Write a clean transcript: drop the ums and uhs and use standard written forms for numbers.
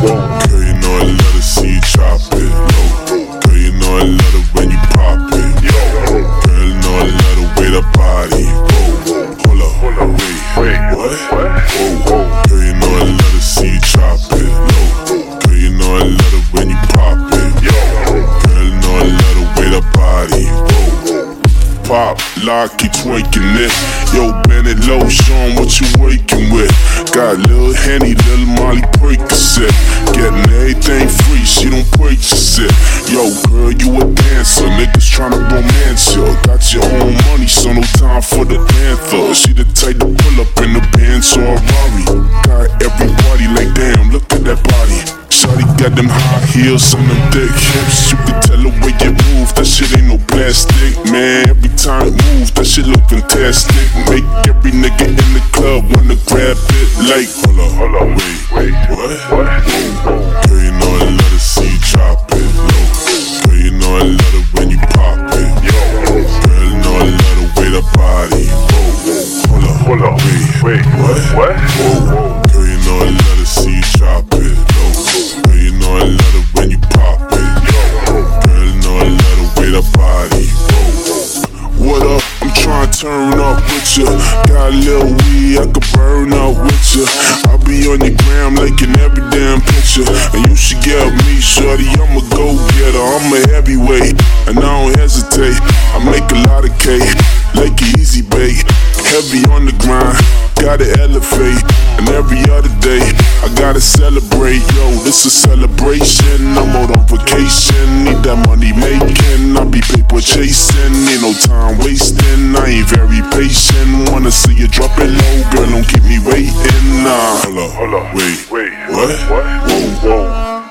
Girl, you know I love to see you chop it. Girl, you know I love it when you pop it. Girl, you know I love the way that body roll. Hold up, wait, what? Girl, you know I love to see you chop it. Girl, you know I love it when you pop it. Girl, you know I love the way that body roll. Pop, lock, keep twerking it. Yo, bend it low, show 'em what you working with. Got Lil Henny, Lil Molly Percocet. Getting everything free, she don't purchase it. Yo, girl, you a dancer, niggas tryna romance you. Got your own money, so no time for the panther. She the type to pull up in the Benz or a Rari. Got everybody like, damn, look at that body. Shawty got them high heels and them thick hips. You can tell the way you move, that shit ain't no plastic, man. Every time it moves, that shit look fantastic. Make every nigga in the club wanna grab it. Like, hold up, wait, what? Girl, you know I love to see you chop it. Girl, you know I love it when you pop it. Girl, you know I love the way that body roll. Hold up, wait, what? Girl, you know I love to see you chop it. Girl, you know I love it when you pop it. Girl, you know I love the way that body roll. What up? I'm tryna turn up with ya. Got a little weed, I could burn up with ya. I'll be on your gram liking every damn picture. And you should get me, shorty, I'm a go-getter. I'm a heavyweight, and I don't hesitate. I make a lot of cake, like an easy bake. Heavy on the grind, gotta elevate. And every other day, I gotta celebrate. Yo, this a celebration, I'm out on vacation. Need that money making, I be paper chasing. Ain't no time wasting, I ain't very patient. Wanna see you drop it low, girl, don't keep me waiting. Nah, hold up, wait, what? Whoa.